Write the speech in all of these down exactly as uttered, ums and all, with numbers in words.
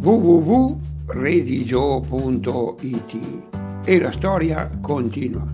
w w w punto redigio punto i t e la storia continua.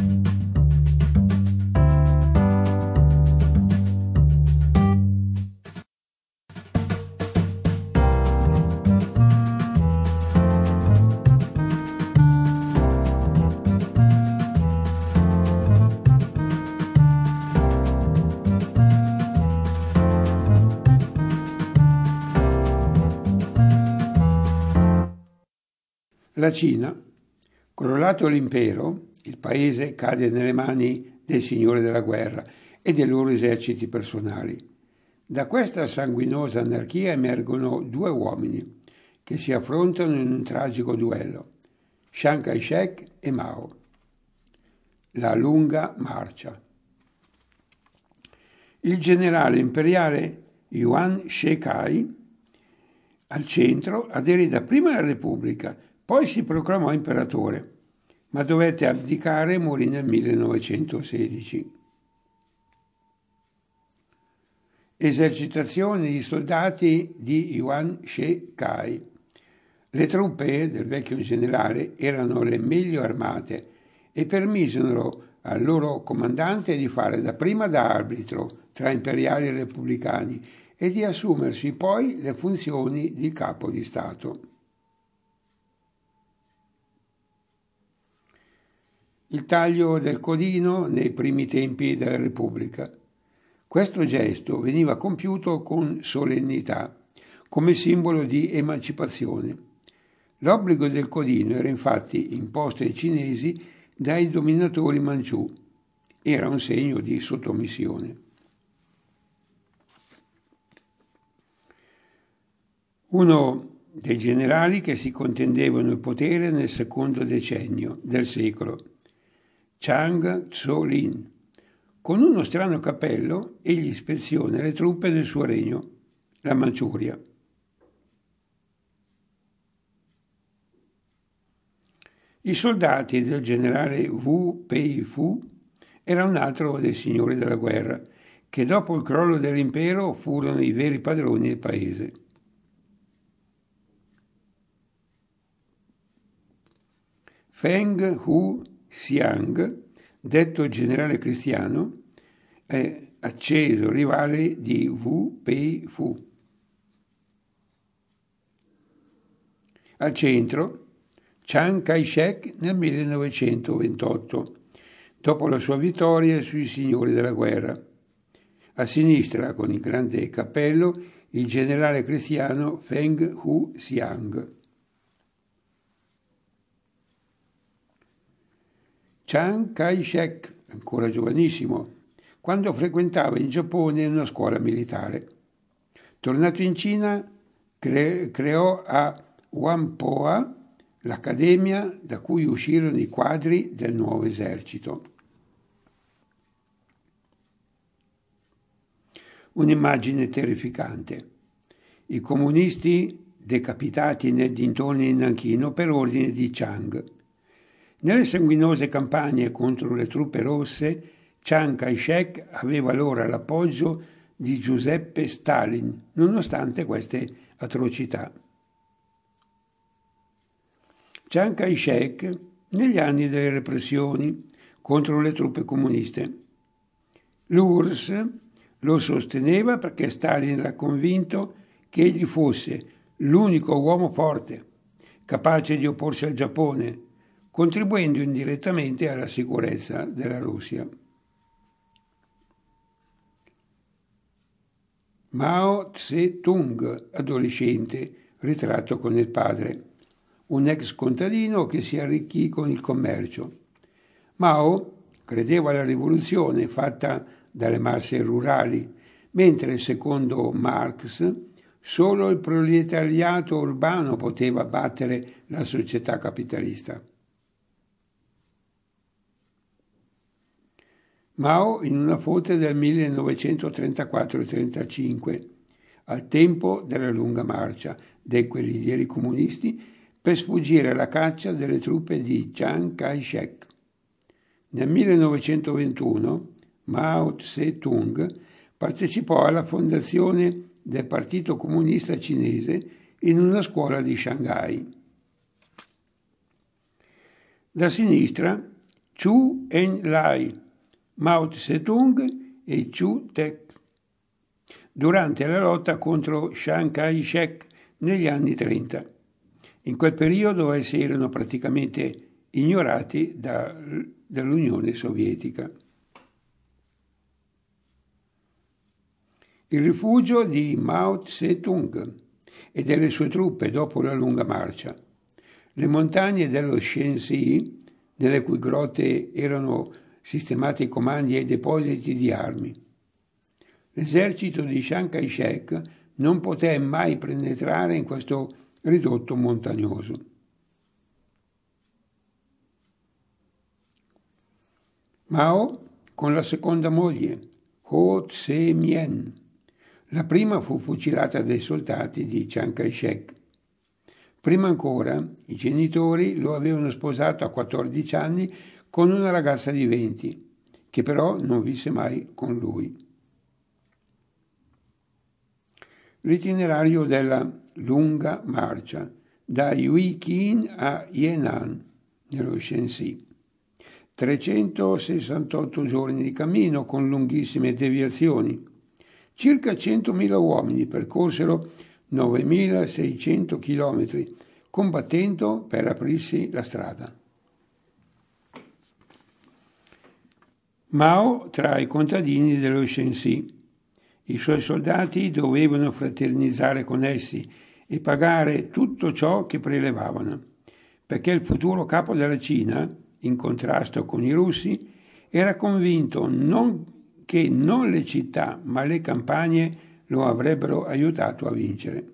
La Cina, crollato l'impero, il paese cade nelle mani dei signori della guerra e dei loro eserciti personali. Da questa sanguinosa anarchia emergono due uomini che si affrontano in un tragico duello, Chiang Kai-shek e Mao. La lunga marcia. Il generale imperiale Yuan Shikai, al centro, aderì dapprima alla Repubblica, poi si proclamò imperatore, ma dovette abdicare e morì nel millenovecentosedici. Esercitazioni di soldati di Yuan Shikai. Le truppe del vecchio generale erano le meglio armate e permisero al loro comandante di fare dapprima da arbitro tra imperiali e repubblicani e di assumersi poi le funzioni di capo di Stato. Il taglio del codino nei primi tempi della Repubblica. Questo gesto veniva compiuto con solennità, come simbolo di emancipazione. L'obbligo del codino era infatti imposto ai cinesi dai dominatori manciù. Era un segno di sottomissione. Uno dei generali che si contendevano il potere nel secondo decennio del secolo, Chang Tso-lin. Con uno strano cappello egli ispeziona le truppe del suo regno, la Manciuria. I soldati del generale Wu Pei-fu era un altro dei signori della guerra, che dopo il crollo dell'impero furono i veri padroni del paese. Feng Hu Xiang, detto generale cristiano, è acceso rivale di Wu Pei-fu. Al centro, Chiang Kai-shek nel millenovecentoventotto, dopo la sua vittoria sui signori della guerra. A sinistra, con il grande cappello, il generale cristiano Feng Hu Xiang. Chiang Kai-shek, ancora giovanissimo, quando frequentava in Giappone una scuola militare. Tornato in Cina, cre- creò a Whampoa l'accademia da cui uscirono i quadri del nuovo esercito. Un'immagine terrificante. I comunisti decapitati nei dintorni di Nanchino per ordine di Chiang. Nelle sanguinose campagne contro le truppe rosse, Chiang Kai-shek aveva allora l'appoggio di Giuseppe Stalin, nonostante queste atrocità. Chiang Kai-shek negli anni delle repressioni contro le truppe comuniste. L'U R S S lo sosteneva perché Stalin era convinto che egli fosse l'unico uomo forte, capace di opporsi al Giappone, contribuendo indirettamente alla sicurezza della Russia. Mao Tse-tung, adolescente, ritratto con il padre, un ex contadino che si arricchì con il commercio. Mao credeva alla rivoluzione fatta dalle masse rurali, mentre secondo Marx solo il proletariato urbano poteva battere la società capitalista. Mao in una foto del millenovecentotrentaquattro trentacinque, al tempo della lunga marcia dei guerriglieri comunisti per sfuggire alla caccia delle truppe di Chiang Kai-shek. Nel millenovecentoventuno Mao Tse-tung partecipò alla fondazione del Partito Comunista Cinese in una scuola di Shanghai. Da sinistra Zhou Enlai, Mao Tse-tung e Chiu Tek, durante la lotta contro Chiang Kai-shek negli anni trenta. In quel periodo essi erano praticamente ignorati da, dall'Unione Sovietica. Il rifugio di Mao Tse-tung e delle sue truppe dopo la lunga marcia. Le montagne dello Shenxi, nelle cui grotte erano sistemati comandi e depositi di armi. L'esercito di Chiang Kai-shek non poté mai penetrare in questo ridotto montagnoso. Mao con la seconda moglie, Ho Tse-mien. La prima fu fucilata dai soldati di Chiang Kai-shek. Prima ancora, i genitori lo avevano sposato a quattordici anni con una ragazza di venti, che però non visse mai con lui. L'itinerario della lunga marcia, da Yuiqing a Yan'an, nello Shenxi. trecentosessantotto giorni di cammino con lunghissime deviazioni. Circa centomila uomini percorsero novemilaseicento chilometri, combattendo per aprirsi la strada. Mao tra i contadini dello Shenxi. I suoi soldati dovevano fraternizzare con essi e pagare tutto ciò che prelevavano, perché il futuro capo della Cina, in contrasto con i russi, era convinto non, che non le città ma le campagne lo avrebbero aiutato a vincere.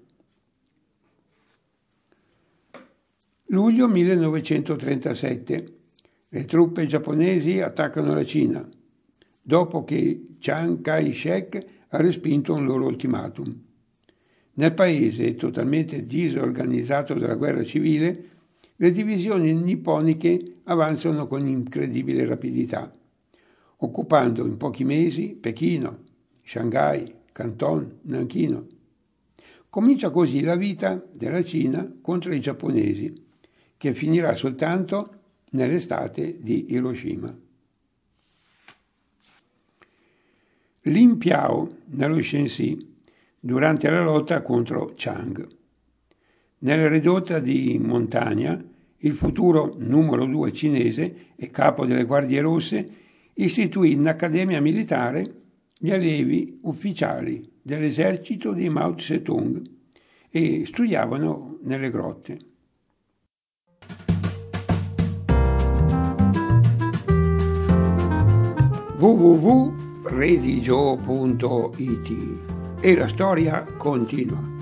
Luglio millenovecentotrentasette. Le truppe giapponesi attaccano la Cina, dopo che Chiang Kai-shek ha respinto un loro ultimatum. Nel paese, totalmente disorganizzato dalla guerra civile, le divisioni nipponiche avanzano con incredibile rapidità, occupando in pochi mesi Pechino, Shanghai, Canton, Nanchino. Comincia così la vita della Cina contro i giapponesi, che finirà soltanto nell'estate di Hiroshima. Lin Piao, nello Shenxi, durante la lotta contro Chiang. Nella ridotta di montagna, il futuro numero due cinese e capo delle Guardie Rosse istituì in accademia militare gli allievi ufficiali dell'esercito di Mao Tse-tung e studiavano nelle grotte. w w w punto redigio punto it e la storia continua.